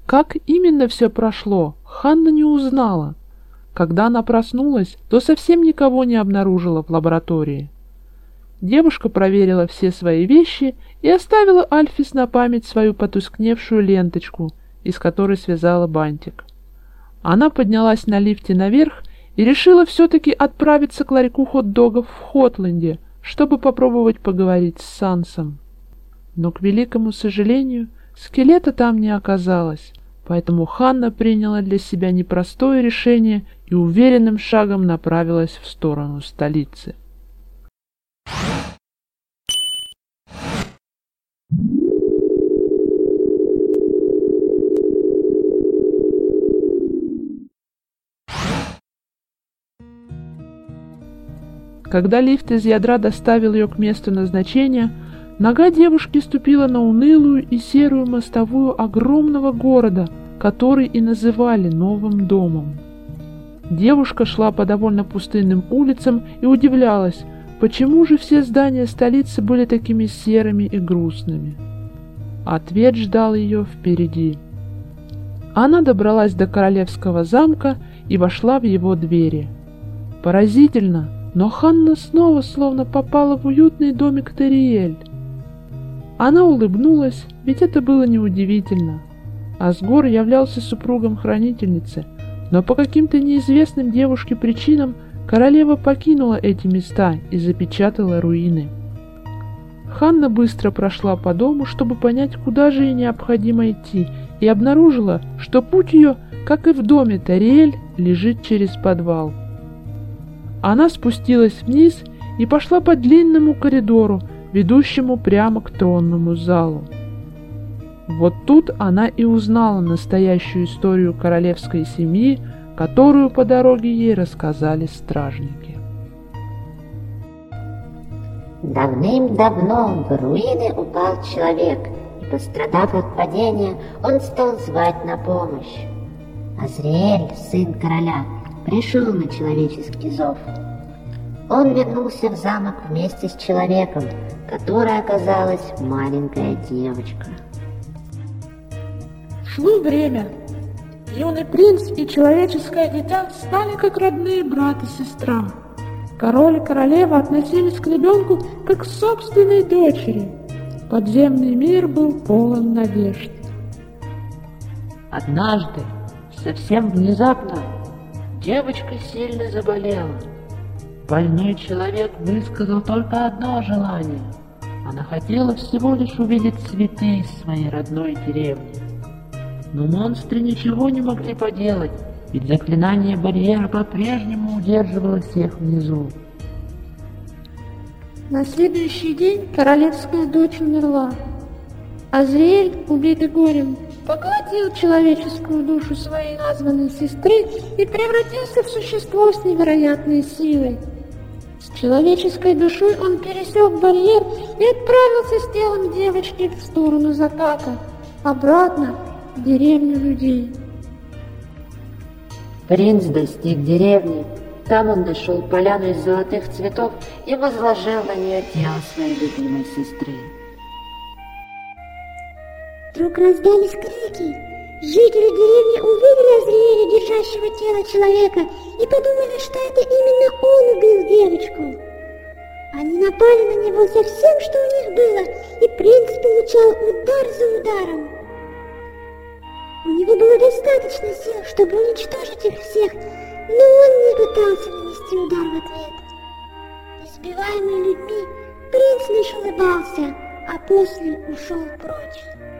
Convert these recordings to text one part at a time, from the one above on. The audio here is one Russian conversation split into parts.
Как именно все прошло, Ханна не узнала. Когда она проснулась, то совсем никого не обнаружила в лаборатории. Девушка проверила все свои вещи и оставила Альфис на память свою потускневшую ленточку, из которой связала бантик. Она поднялась на лифте наверх и решила все-таки отправиться к ларьку хот-догов в Хотленде, чтобы попробовать поговорить с Сансом. Но, к великому сожалению, скелета там не оказалось, поэтому Ханна приняла для себя непростое решение и уверенным шагом направилась в сторону столицы. Когда лифт из ядра доставил ее к месту назначения, нога девушки ступила на унылую и серую мостовую огромного города, который и называли новым домом. Девушка шла по довольно пустынным улицам и удивлялась, почему же все здания столицы были такими серыми и грустными. Ответ ждал ее впереди. Она добралась до королевского замка и вошла в его двери. Поразительно, но Ханна снова словно попала в уютный домик Тариэль. Она улыбнулась, ведь это было неудивительно. Асгор являлся супругом хранительницы, но по каким-то неизвестным девушке причинам королева покинула эти места и запечатала руины. Ханна быстро прошла по дому, чтобы понять, куда же ей необходимо идти, и обнаружила, что путь ее, как и в доме Тариэль, лежит через подвал. Она спустилась вниз и пошла по длинному коридору, ведущему прямо к тронному залу. Вот тут она и узнала настоящую историю королевской семьи, которую по дороге ей рассказали стражники. Давным-давно в руины упал человек, и, пострадав от падения, он стал звать на помощь. Азриэль, сын короля, пришел на человеческий зов. Он вернулся в замок вместе с человеком, которой оказалась маленькая девочка. Шло время. Юный принц и человеческое дитя стали как родные брат и сестра. Король и королева относились к ребенку как к собственной дочери. Подземный мир был полон надежд. Однажды, совсем внезапно, девочка сильно заболела. Больной человек высказал только одно желание. Она хотела всего лишь увидеть цветы из своей родной деревни. Но монстры ничего не могли поделать, ведь заклинание барьера по-прежнему удерживало всех внизу. На следующий день королевская дочь умерла. Азриэль, убитый горем, поглотил человеческую душу своей названной сестры и превратился в существо с невероятной силой. С человеческой душой он пересек барьер и отправился с телом девочки в сторону заката, обратно в деревню людей. Принц достиг деревни. Там он нашел поляну из золотых цветов и возложил на нее тело своей любимой сестры. Вдруг раздались крики. Жители деревни увидели Азриэля, держащего тело человека, и подумали, что это именно он убил девочку. Они напали на него со всем, что у них было, и принц получал удар за ударом. У него было достаточно сил, чтобы уничтожить их всех, но он не пытался нанести удар в ответ. Избиваемый людьми, принц лишь улыбался, а после ушел прочь.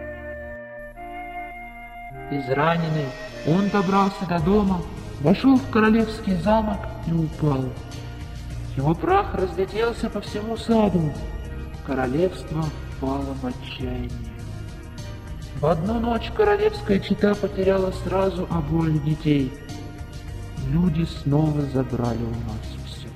Израненный, он добрался до дома, вошел в королевский замок и упал. Его прах разлетелся по всему саду. Королевство впало в отчаяние. В одну ночь королевская чета потеряла сразу обоих детей. Люди снова забрали у нас все.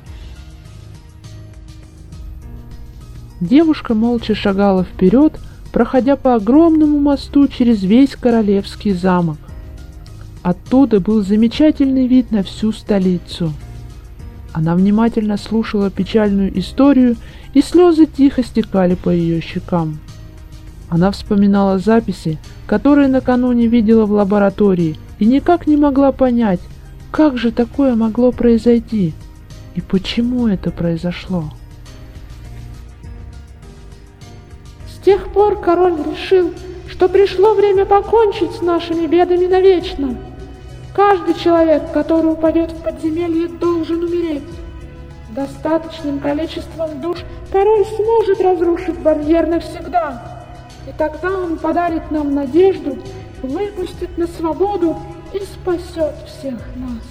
Девушка молча шагала вперед, проходя по огромному мосту через весь королевский замок. Оттуда был замечательный вид на всю столицу. Она внимательно слушала печальную историю, и слезы тихо стекали по ее щекам. Она вспоминала записи, которые накануне видела в лаборатории, и никак не могла понять, как же такое могло произойти и почему это произошло. С тех пор король решил, что пришло время покончить с нашими бедами навечно. Каждый человек, который упадет в подземелье, должен умереть. Достаточным количеством душ король сможет разрушить барьер навсегда. И тогда он подарит нам надежду, выпустит на свободу и спасет всех нас.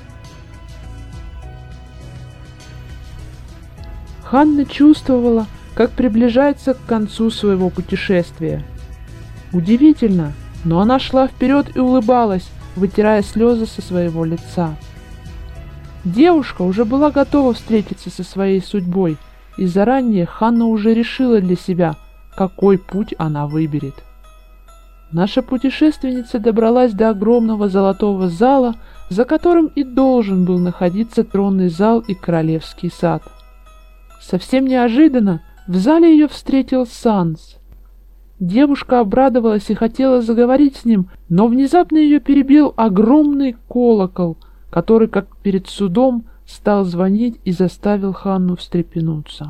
Ханна чувствовала, как приближается к концу своего путешествия. Удивительно, но она шла вперед и улыбалась, вытирая слезы со своего лица. Девушка уже была готова встретиться со своей судьбой, и заранее Ханна уже решила для себя, какой путь она выберет. Наша путешественница добралась до огромного золотого зала, за которым и должен был находиться тронный зал и королевский сад. Совсем неожиданно в зале ее встретил Санс. Девушка обрадовалась и хотела заговорить с ним, но внезапно ее перебил огромный колокол, который, как перед судом, стал звонить и заставил Ханну встрепенуться.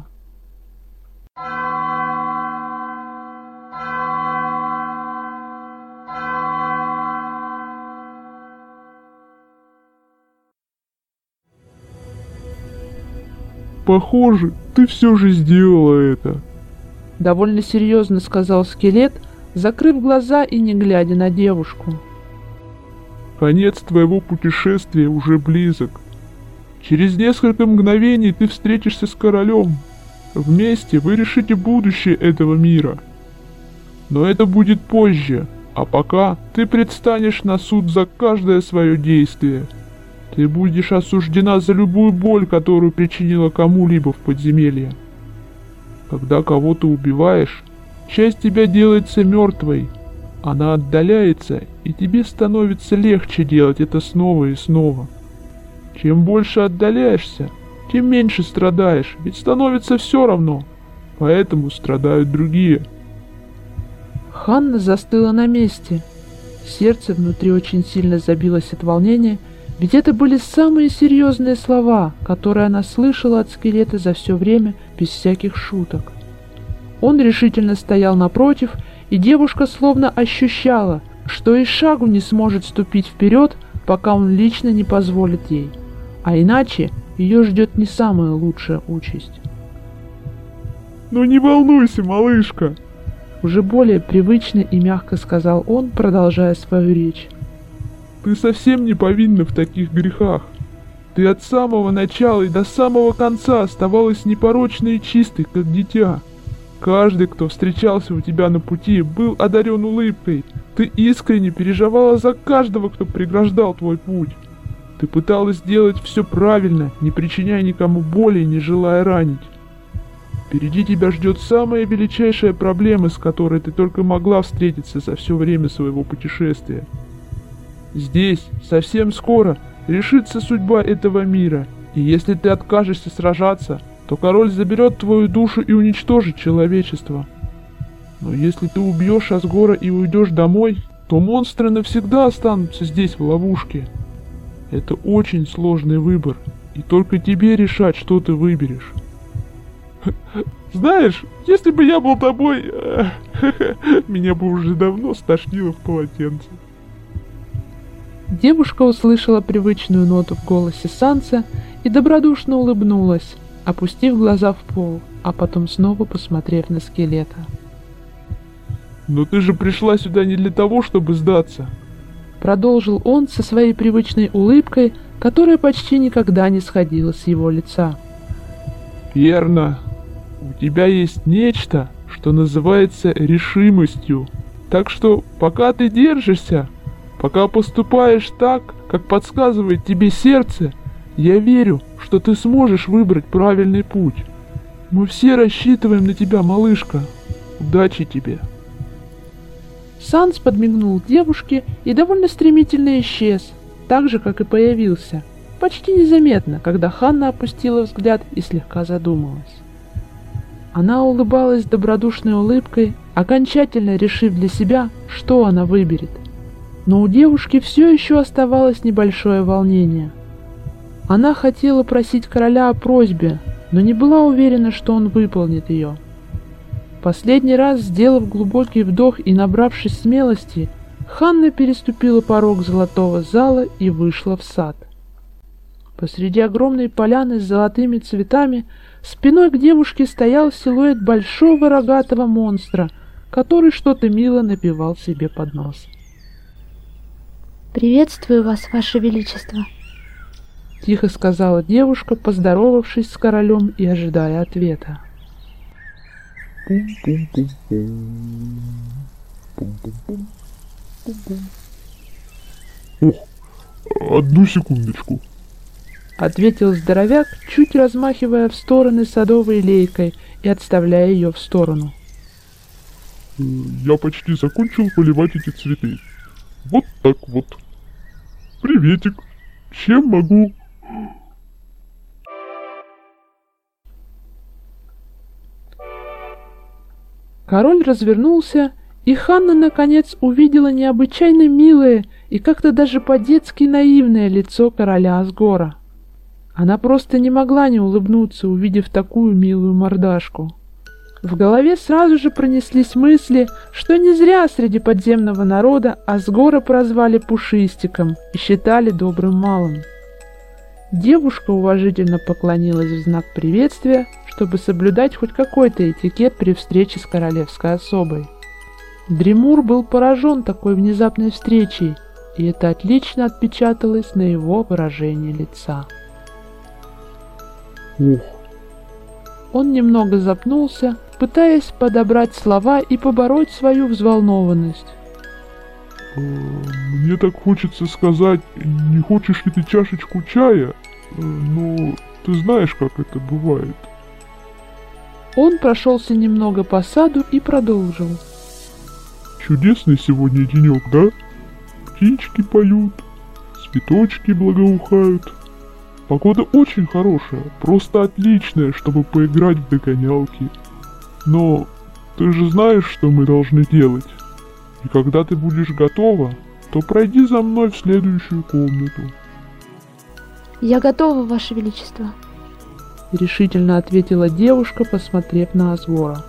Похоже, ты все же сделала это. Довольно серьезно сказал скелет, закрыв глаза и не глядя на девушку. Конец твоего путешествия уже близок. Через несколько мгновений ты встретишься с королем. Вместе вы решите будущее этого мира. Но это будет позже, а пока ты предстанешь на суд за каждое свое действие. Ты будешь осуждена за любую боль, которую причинила кому-либо в подземелье. Когда кого-то убиваешь, часть тебя делается мертвой. Она отдаляется, и тебе становится легче делать это снова и снова. Чем больше отдаляешься, тем меньше страдаешь, ведь становится все равно. Поэтому страдают другие. Ханна застыла на месте. Сердце внутри очень сильно забилось от волнения, ведь это были самые серьезные слова, которые она слышала от скелета за все время, без всяких шуток. Он решительно стоял напротив, и девушка словно ощущала, что и шагу не сможет ступить вперед, пока он лично не позволит ей. А иначе ее ждет не самая лучшая участь. «Ну не волнуйся, малышка!» Уже более привычно и мягко сказал он, продолжая свою речь. Ты совсем не повинна в таких грехах. Ты от самого начала и до самого конца оставалась непорочной и чистой, как дитя. Каждый, кто встречался у тебя на пути, был одарен улыбкой. Ты искренне переживала за каждого, кто преграждал твой путь. Ты пыталась сделать все правильно, не причиняя никому боли и не желая ранить. Впереди тебя ждет самая величайшая проблема, с которой ты только могла встретиться за все время своего путешествия. Здесь, совсем скоро, решится судьба этого мира, и если ты откажешься сражаться, то король заберет твою душу и уничтожит человечество. Но если ты убьешь Асгора и уйдешь домой, то монстры навсегда останутся здесь в ловушке. Это очень сложный выбор, и только тебе решать, что ты выберешь. Знаешь, если бы я был тобой, меня бы уже давно стошнило в полотенце. Девушка услышала привычную ноту в голосе Санса и добродушно улыбнулась, опустив глаза в пол, а потом снова посмотрев на скелета. «Но ты же пришла сюда не для того, чтобы сдаться!» Продолжил он со своей привычной улыбкой, которая почти никогда не сходила с его лица. «Верно. У тебя есть нечто, что называется решимостью. Так что пока ты держишься, пока поступаешь так, как подсказывает тебе сердце, я верю, что ты сможешь выбрать правильный путь. Мы все рассчитываем на тебя, малышка. Удачи тебе!» Санс подмигнул девушке и довольно стремительно исчез, так же, как и появился, почти незаметно, когда Ханна опустила взгляд и слегка задумалась. Она улыбалась добродушной улыбкой, окончательно решив для себя, что она выберет. Но у девушки все еще оставалось небольшое волнение. Она хотела просить короля о просьбе, но не была уверена, что он выполнит ее. Последний раз, сделав глубокий вдох и набравшись смелости, Ханна переступила порог золотого зала и вышла в сад. Посреди огромной поляны с золотыми цветами спиной к девушке стоял силуэт большого рогатого монстра, который что-то мило напевал себе под нос. «Приветствую вас, Ваше Величество!» — тихо сказала девушка, поздоровавшись с королем и ожидая ответа. Ох, одну секундочку. — ответил здоровяк, чуть размахивая в стороны садовой лейкой и отставляя ее в сторону. Я почти закончил поливать эти цветы. Вот так вот. Приветик. Чем могу? Король развернулся, и Ханна наконец увидела необычайно милое и как-то даже по-детски наивное лицо короля Асгора. Она просто не могла не улыбнуться, увидев такую милую мордашку. В голове сразу же пронеслись мысли, что не зря среди подземного народа Асгора прозвали Пушистиком и считали добрым малым. Девушка уважительно поклонилась в знак приветствия, чтобы соблюдать хоть какой-то этикет при встрече с королевской особой. Дремур был поражен такой внезапной встречей, и это отлично отпечаталось на его выражении лица. Ох. Он немного запнулся, пытаясь подобрать слова и побороть свою взволнованность. Мне так хочется сказать, не хочешь ли ты чашечку чая? Но ты знаешь, как это бывает. Он прошелся немного по саду и продолжил. Чудесный сегодня денек, да? Птички поют, цветочки благоухают. Погода очень хорошая, просто отличная, чтобы поиграть в догонялки. Но ты же знаешь, что мы должны делать. И когда ты будешь готова, то пройди за мной в следующую комнату. «Я готова, Ваше Величество!» — решительно ответила девушка, посмотрев на Асгора.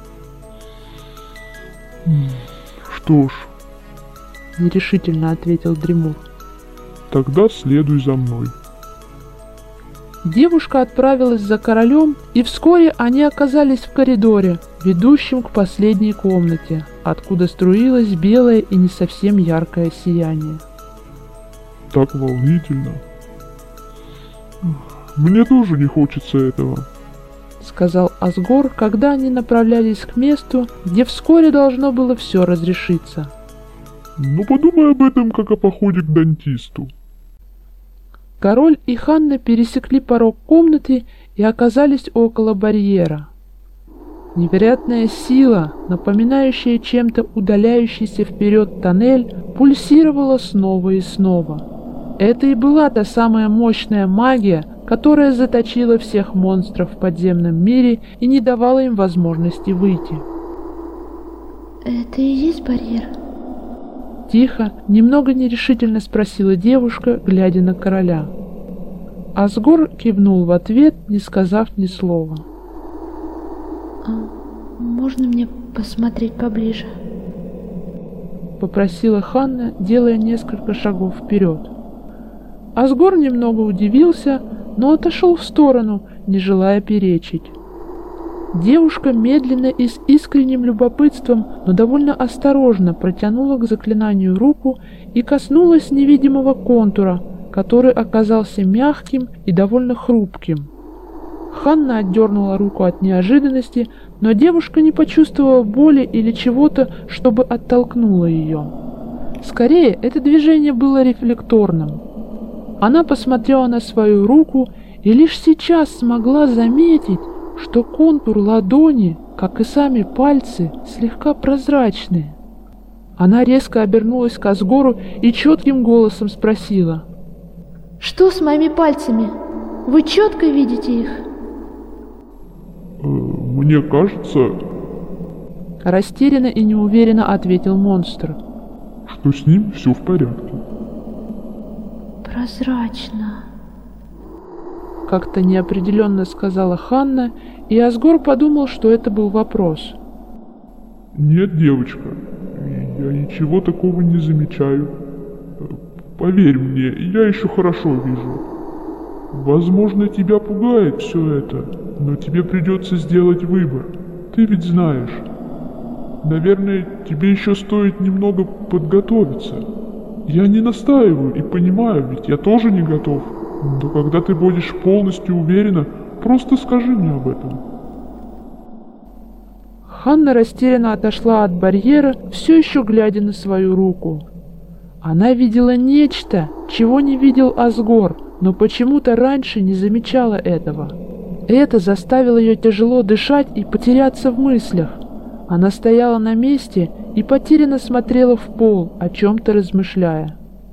Что ж, — нерешительно ответил Дремур. Тогда следуй за мной. Девушка отправилась за королем, и вскоре они оказались в коридоре, ведущем к последней комнате, откуда струилось белое и не совсем яркое сияние. Так волнительно. Мне тоже не хочется этого, — сказал Асгор, когда они направлялись к месту, где вскоре должно было все разрешиться. Ну подумай об этом, как о походе к дантисту. Король и Ханна пересекли порог комнаты и оказались около барьера. Невероятная сила, напоминающая чем-то удаляющийся вперед тоннель, пульсировала снова и снова. Это и была та самая мощная магия, которая заточила всех монстров в подземном мире и не давала им возможности выйти. «Это и есть барьер?» Тихо, немного нерешительно спросила девушка, глядя на короля. Асгор кивнул в ответ, не сказав ни слова. «Можно мне посмотреть поближе?» Попросила Ханна, делая несколько шагов вперед. Асгор немного удивился, но отошел в сторону, не желая перечить. Девушка медленно и с искренним любопытством, но довольно осторожно протянула к заклинанию руку и коснулась невидимого контура, который оказался мягким и довольно хрупким. Ханна отдернула руку от неожиданности, но девушка не почувствовала боли или чего-то, чтобы оттолкнуло ее. Скорее, это движение было рефлекторным. Она посмотрела на свою руку и лишь сейчас смогла заметить, что контур ладони, как и сами пальцы, слегка прозрачные. Она резко обернулась к Асгору и четким голосом спросила: «Что с моими пальцами? Вы четко видите их?» Мне кажется, растерянно и неуверенно ответил монстр. что с ним все в порядке. Прозрачно. Как-то неопределенно сказала Ханна, и Асгор подумал, что это был вопрос. Нет, девочка, я ничего такого не замечаю. Поверь мне, я еще хорошо вижу. Возможно, тебя пугает все это, но тебе придется сделать выбор. Ты ведь знаешь. Наверное, тебе еще стоит немного подготовиться. Я не настаиваю и понимаю, ведь я тоже не готов. Но когда ты будешь полностью уверена, просто скажи мне об этом. Ханна растерянно отошла от барьера, все еще глядя на свою руку. Она видела нечто, чего не видел Асгор, но почему-то раньше не замечала этого. Это заставило ее тяжело дышать и потеряться в мыслях. Она стояла на месте и потерянно смотрела в пол, о чем-то размышляя.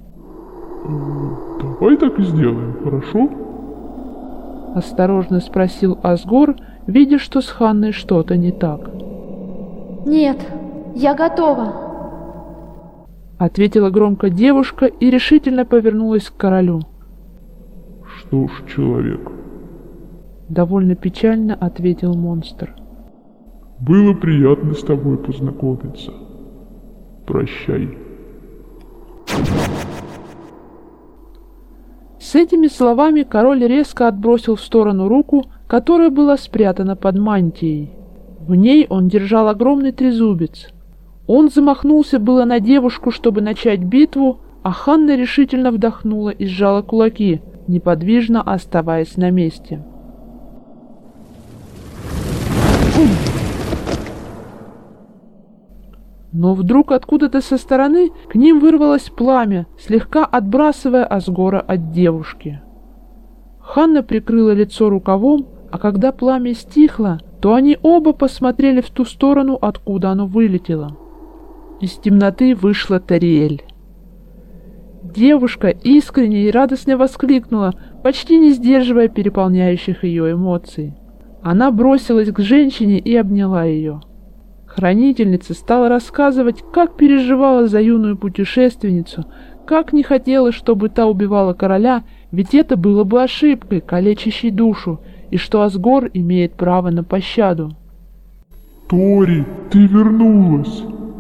Давай так и сделаем, хорошо? Осторожно спросил Асгор, видя, что с Ханной что-то не так. Нет, я готова. Ответила громко девушка и решительно повернулась к королю. Что ж, человек, Довольно печально ответил монстр. было приятно с тобой познакомиться. Прощай. С этими словами король резко отбросил в сторону руку, которая была спрятана под мантией. В ней он держал огромный трезубец. Он замахнулся было на девушку, чтобы начать битву, а Ханна решительно вдохнула и сжала кулаки, неподвижно оставаясь на месте. Но вдруг откуда-то со стороны к ним вырвалось пламя, слегка отбрасывая Асгора от девушки. Ханна прикрыла лицо рукавом, а когда пламя стихло, то они оба посмотрели в ту сторону, откуда оно вылетело. Из темноты вышла Тариэль. Девушка искренне и радостно воскликнула, почти не сдерживая переполняющих ее эмоций. Она бросилась к женщине и обняла ее. Хранительница стала рассказывать, как переживала за юную путешественницу, как не хотела, чтобы та убивала короля, ведь это было бы ошибкой, калечащей душу, и что Асгор имеет право на пощаду. Тори, ты вернулась!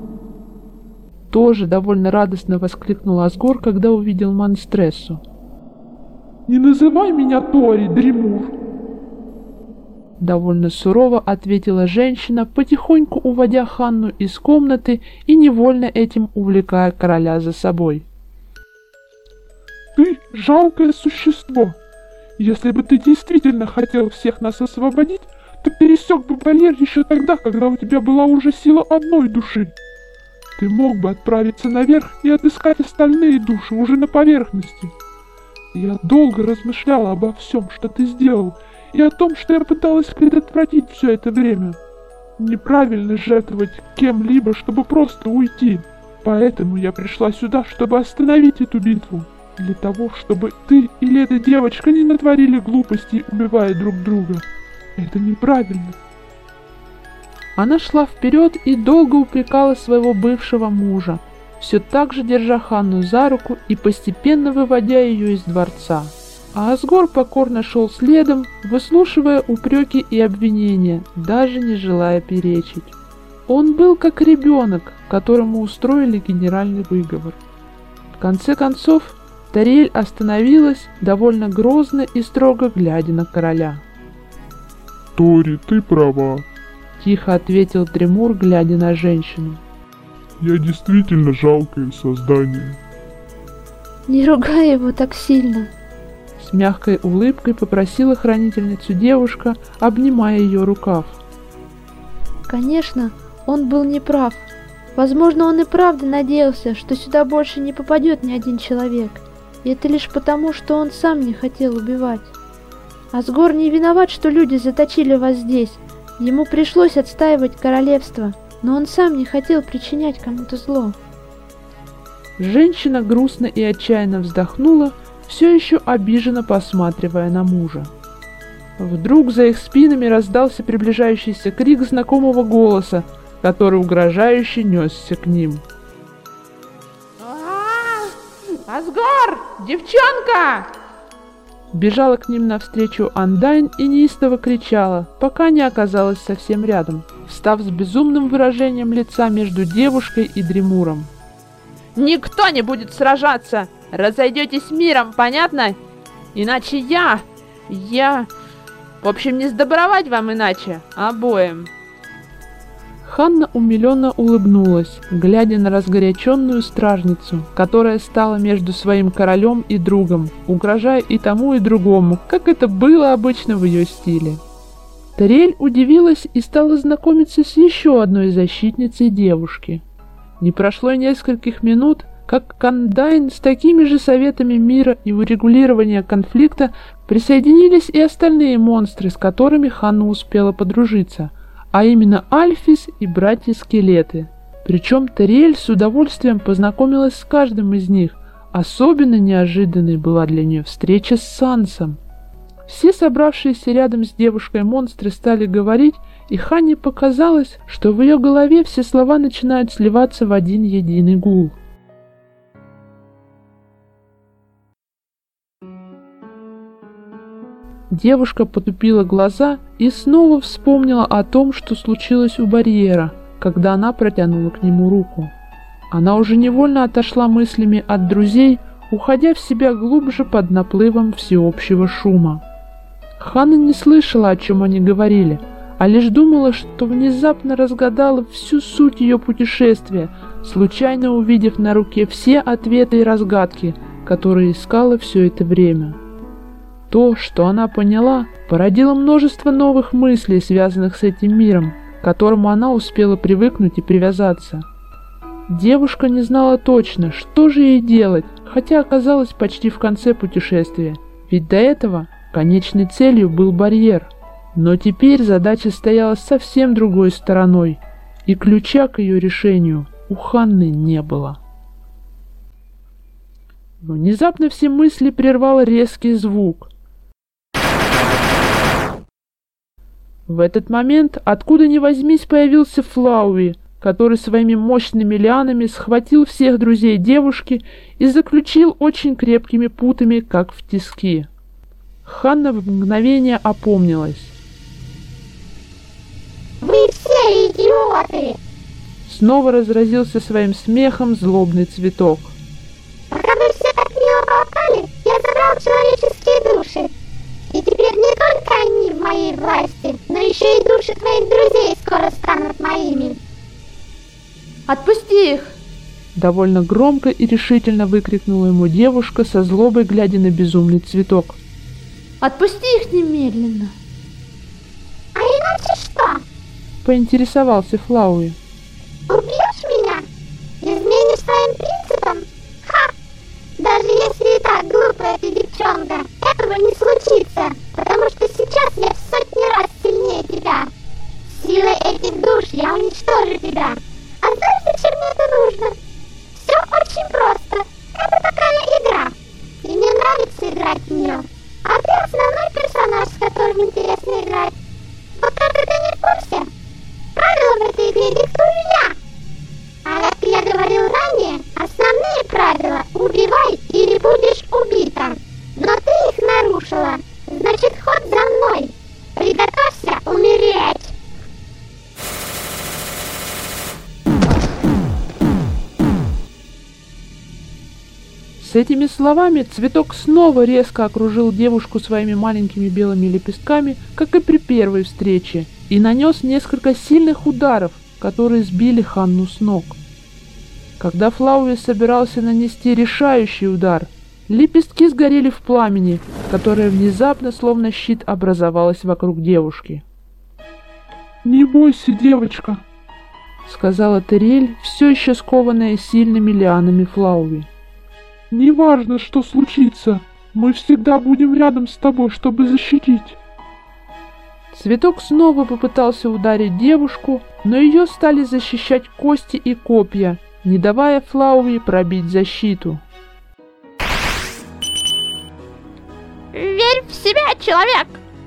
Тоже довольно радостно воскликнул Асгор, когда увидел Манстрессу. Не называй меня Тори, Дремур! Довольно сурово ответила женщина, потихоньку уводя Ханну из комнаты и невольно этим увлекая короля за собой. Ты жалкое существо. Если бы ты действительно хотел всех нас освободить, то пересек бы барьер еще тогда, когда у тебя была уже сила одной души. Ты мог бы отправиться наверх и отыскать остальные души уже на поверхности. Я долго размышляла обо всем, что ты сделал, и о том, что я пыталась предотвратить все это время. Неправильно жертвовать кем-либо, чтобы просто уйти. Поэтому я пришла сюда, чтобы остановить эту битву. Для того, чтобы ты или эта девочка не натворили глупостей, убивая друг друга. Это неправильно. Она шла вперед и долго упрекала своего бывшего мужа, все так же держа Ханну за руку и постепенно выводя ее из дворца. А Асгор покорно шел следом, выслушивая упреки и обвинения, даже не желая перечить. Он был как ребенок, которому устроили генеральный выговор. В конце концов, Тариэль остановилась, довольно грозно и строго глядя на короля. Тори, ты права. Тихо ответил Дремур, глядя на женщину. Я действительно жалкое создание. Не ругай его так сильно. С мягкой улыбкой попросила хранительницу девушка, обнимая ее рукав. Конечно, он был неправ. Возможно, он и правда надеялся, что сюда больше не попадет ни один человек. И это лишь потому, что он сам не хотел убивать. Асгор не виноват, что люди заточили вас здесь. Ему пришлось отстаивать королевство, но он сам не хотел причинять кому-то зло. Женщина грустно и отчаянно вздохнула, все еще обиженно посматривая на мужа. Вдруг за их спинами раздался приближающийся крик знакомого голоса, который угрожающе несся к ним. Асгар! Девчонка! Бежала к ним навстречу Андайн и неистово кричала, пока не оказалась совсем рядом, встав с безумным выражением лица между девушкой и Дремуром. Никто не будет сражаться! Разойдетесь миром, понятно? Иначе я... В общем, не сдобровать вам иначе, обоим. Ханна умиленно улыбнулась, глядя на разгоряченную стражницу, которая стала между своим королем и другом, угрожая и тому, и другому, как это было обычно в ее стиле. Тариэль удивилась и стала знакомиться с еще одной защитницей девушки. Не прошло и нескольких минут, как к Андайн с такими же советами мира и урегулирования конфликта присоединились и остальные монстры, с которыми Ханна успела подружиться, а именно Альфис и братья-скелеты. Причем Тариэль с удовольствием познакомилась с каждым из них. Особенно неожиданной была для нее встреча с Сансом. Все собравшиеся рядом с девушкой монстры стали говорить, и Ханне показалось, что в ее голове все слова начинают сливаться в один единый гул. Девушка потупила глаза и снова вспомнила о том, что случилось у барьера, когда она протянула к нему руку. Она уже невольно отошла мыслями от друзей, уходя в себя глубже под наплывом всеобщего шума. Ханна не слышала, о чем они говорили, а лишь думала, что внезапно разгадала всю суть ее путешествия, случайно увидев на руке все ответы и разгадки, которые искала все это время. То, что она поняла, породило множество новых мыслей, связанных с этим миром, к которому она успела привыкнуть и привязаться. Девушка не знала точно, что же ей делать, хотя оказалась почти в конце путешествия, ведь до этого конечной целью был барьер. Но теперь задача стояла совсем другой стороной, и ключа к ее решению у Ханны не было. Внезапно все мысли прервал резкий звук. В этот момент, откуда ни возьмись, появился Флауи, который своими мощными лианами схватил всех друзей девушки и заключил очень крепкими путами, как в тиски. Ханна в мгновение опомнилась. Вы все идиоты! Снова разразился своим смехом злобный цветок. Пока вы все так мило болтали, я забрал человеческие души. И теперь не только они в моей власти, но еще и души твоих друзей скоро станут моими. Отпусти их! Довольно громко и решительно выкрикнула ему девушка, со злобой глядя на безумный цветок. Отпусти их немедленно! А иначе что? Поинтересовался Флауи. Убьешь меня? Изменишь своим принципам? Ха! Даже если и так глупая ты девчонка, этого не случится, потому что сейчас я в сотни раз сильнее тебя. Силой этих душ я уничтожу тебя. А знаешь, зачем мне это нужно? Все очень просто. Это такая игра. И мне нравится играть в нее. А ты основной персонаж, с которым интересно играть. Пока ты не в курсе, правила в этой игре диктую я. А как я говорил ранее, основные правила — убивай или будешь убита. Но ты их нарушила. Значит, ход за мной. Приготовься умереть. С этими словами цветок снова резко окружил девушку своими маленькими белыми лепестками, как и при первой встрече, и нанес несколько сильных ударов, которые сбили Ханну с ног. Когда Флауи собирался нанести решающий удар, лепестки сгорели в пламени, которое внезапно, словно щит, образовалось вокруг девушки. «Не бойся, девочка», — сказала Тариэль, все еще скованная сильными лианами Флауи. «Неважно, что случится, мы всегда будем рядом с тобой, чтобы защитить». Цветок снова попытался ударить девушку, но ее стали защищать кости и копья, не давая Флауи пробить защиту. Верь в себя, человек!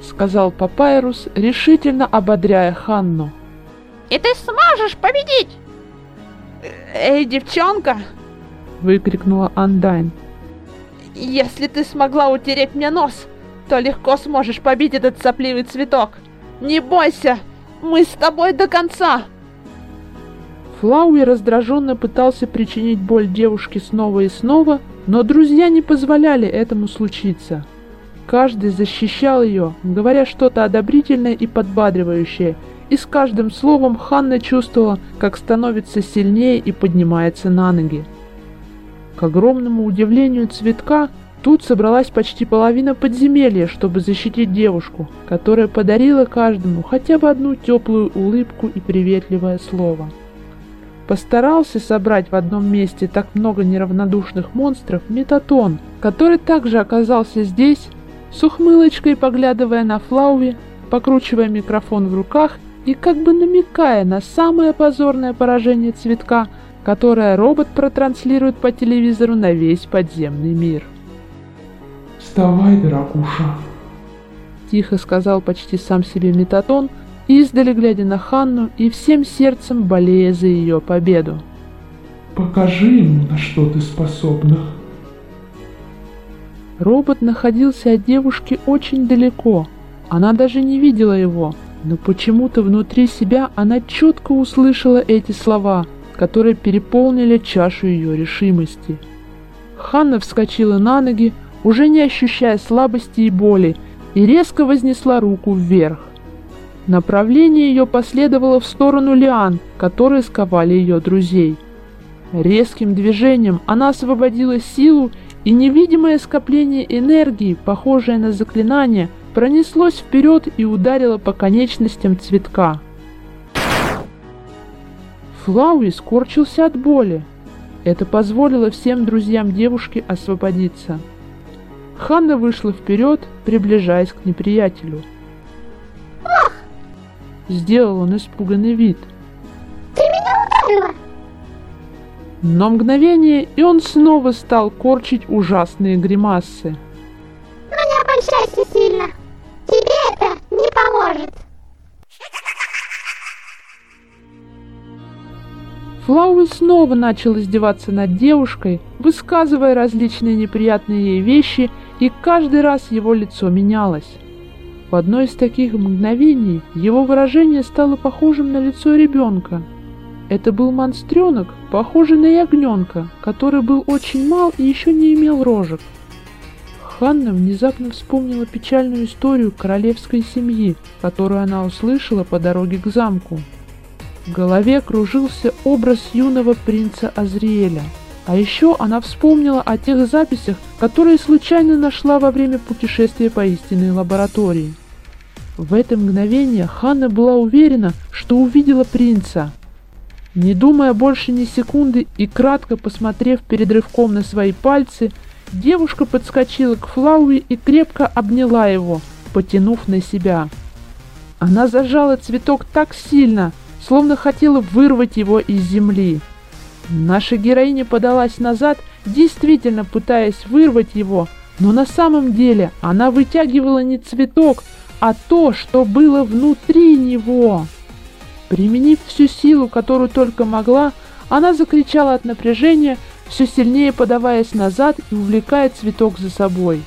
сказал Папайрус, решительно ободряя Ханну. И ты сможешь победить! «Эй, девчонка!» — выкрикнула Андайн. «Если ты смогла утереть мне нос, то легко сможешь побить этот сопливый цветок. Не бойся, мы с тобой до конца!» Флауи раздраженно пытался причинить боль девушке снова и снова, но друзья не позволяли этому случиться. Каждый защищал ее, говоря что-то одобрительное и подбадривающее, и с каждым словом Ханна чувствовала, как становится сильнее и поднимается на ноги. К огромному удивлению цветка, тут собралась почти половина подземелья, чтобы защитить девушку, которая подарила каждому хотя бы одну теплую улыбку и приветливое слово. Постарался собрать в одном месте так много неравнодушных монстров Метатон, который также оказался здесь, с ухмылочкой поглядывая на Флауи, покручивая микрофон в руках и как бы намекая на самое позорное поражение цветка, которое робот протранслирует по телевизору на весь подземный мир. «Вставай, дорогуша!» — тихо сказал почти сам себе Метатон, издали глядя на Ханну и всем сердцем болея за ее победу. «Покажи ему, на что ты способна!» Робот находился от девушки очень далеко. Она даже не видела его, но почему-то внутри себя она четко услышала эти слова, которые переполнили чашу ее решимости. Ханна вскочила на ноги, уже не ощущая слабости и боли, и резко вознесла руку вверх. Направление ее последовало в сторону лиан, которые сковали ее друзей. Резким движением она освободила силу, и невидимое скопление энергии, похожее на заклинание, пронеслось вперед и ударило по конечностям цветка. Флауи скорчился от боли. Это позволило всем друзьям девушки освободиться. Ханна вышла вперед, приближаясь к неприятелю. Сделал он испуганный вид. Ты меня ударила! Но мгновение, и он снова стал корчить ужасные гримасы. Но не обольщайся сильно. Тебе это не поможет. Флауи снова начал издеваться над девушкой, высказывая различные неприятные ей вещи, и каждый раз его лицо менялось. В одно из таких мгновений его выражение стало похожим на лицо ребенка. Это был монстренок, похожий на ягненка, который был очень мал и еще не имел рожек. Ханна внезапно вспомнила печальную историю королевской семьи, которую она услышала по дороге к замку. В голове кружился образ юного принца Азриэля. А еще она вспомнила о тех записях, которые случайно нашла во время путешествия по истинной лаборатории. В это мгновение Ханна была уверена, что увидела принца. Не думая больше ни секунды и кратко посмотрев перед рывком на свои пальцы, девушка подскочила к Флауи и крепко обняла его, потянув на себя. Она зажала цветок так сильно, словно хотела вырвать его из земли. Наша героиня подалась назад, действительно пытаясь вырвать его, но на самом деле она вытягивала не цветок, а то, что было внутри него. Применив всю силу, которую только могла, она закричала от напряжения, все сильнее подаваясь назад и увлекая цветок за собой.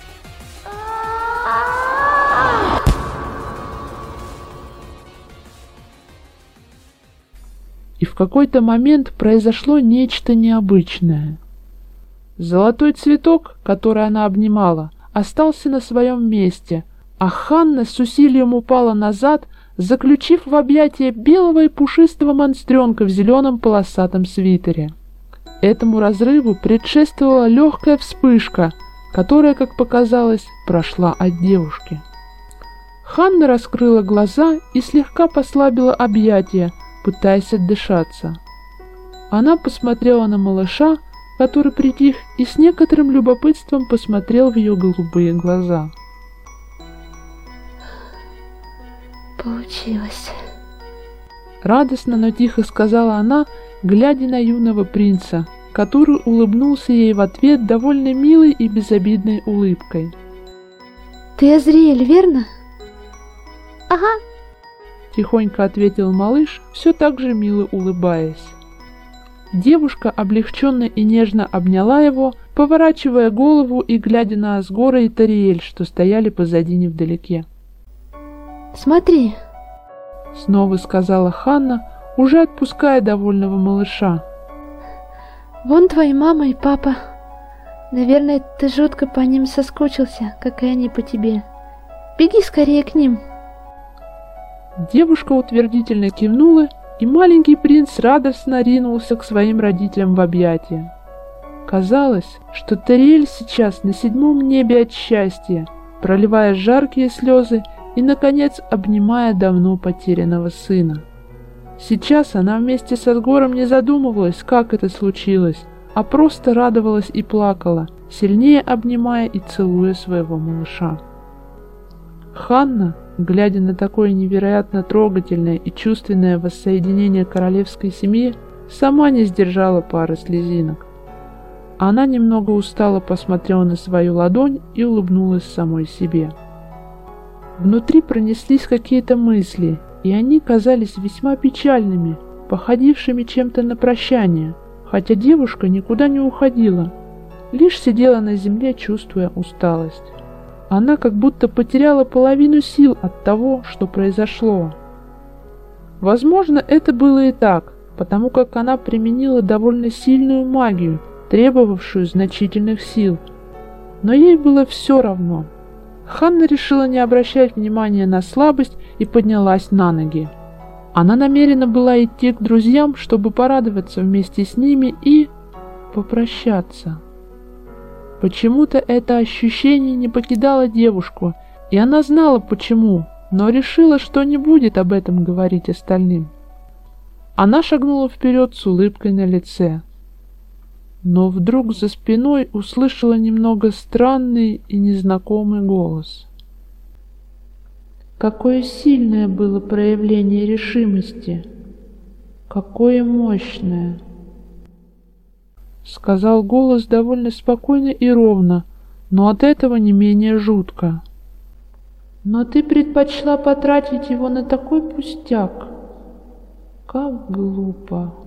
И в какой-то момент произошло нечто необычное. Золотой цветок, который она обнимала, остался на своем месте, а Ханна с усилием упала назад, заключив в объятия белого и пушистого монстренка в зеленом полосатом свитере. Этому разрыву предшествовала легкая вспышка, которая, как показалось, прошла от девушки. Ханна раскрыла глаза и слегка послабила объятия, пытаясь отдышаться. Она посмотрела на малыша, который притих и с некоторым любопытством посмотрел в ее голубые глаза. Получилось. Радостно, но тихо сказала она, глядя на юного принца, который улыбнулся ей в ответ довольно милой и безобидной улыбкой. Ты Азриэль, верно? Ага. Тихонько ответил малыш, все так же мило улыбаясь. Девушка облегченно и нежно обняла его, поворачивая голову и глядя на Асгора и Тариэль, что стояли позади невдалеке. Смотри, Снова сказала Ханна, уже отпуская довольного малыша. вон твои мама и папа. Наверное, ты жутко по ним соскучился, как и они по тебе. Беги скорее к ним. Девушка утвердительно кивнула, и маленький принц радостно ринулся к своим родителям в объятия. Казалось, что Тариэль сейчас на 7 небе от счастья, проливая жаркие слезы и, наконец, обнимая давно потерянного сына. Сейчас она вместе с Асгором не задумывалась, как это случилось, а просто радовалась и плакала, сильнее обнимая и целуя своего малыша. Ханна, глядя на такое невероятно трогательное и чувственное воссоединение королевской семьи, сама не сдержала пары слезинок. Она немного устало посмотрела на свою ладонь и улыбнулась самой себе. Внутри пронеслись какие-то мысли, и они казались весьма печальными, походившими чем-то на прощание, хотя девушка никуда не уходила, лишь сидела на земле, чувствуя усталость. Она как будто потеряла половину сил от того, что произошло. Возможно, это было и так, потому как она применила довольно сильную магию, требовавшую значительных сил. Но ей было все равно. Ханна решила не обращать внимания на слабость и поднялась на ноги. Она намерена была идти к друзьям, чтобы порадоваться вместе с ними и попрощаться. Почему-то это ощущение не покидало девушку, и она знала почему, но решила, что не будет об этом говорить остальным. Она шагнула вперед с улыбкой на лице, но вдруг за спиной услышала немного странный и незнакомый голос. Какое сильное было проявление решимости! Какое мощное! Сказал голос довольно спокойно и ровно, но от этого не менее жутко. Но ты предпочла потратить его на такой пустяк. Как глупо.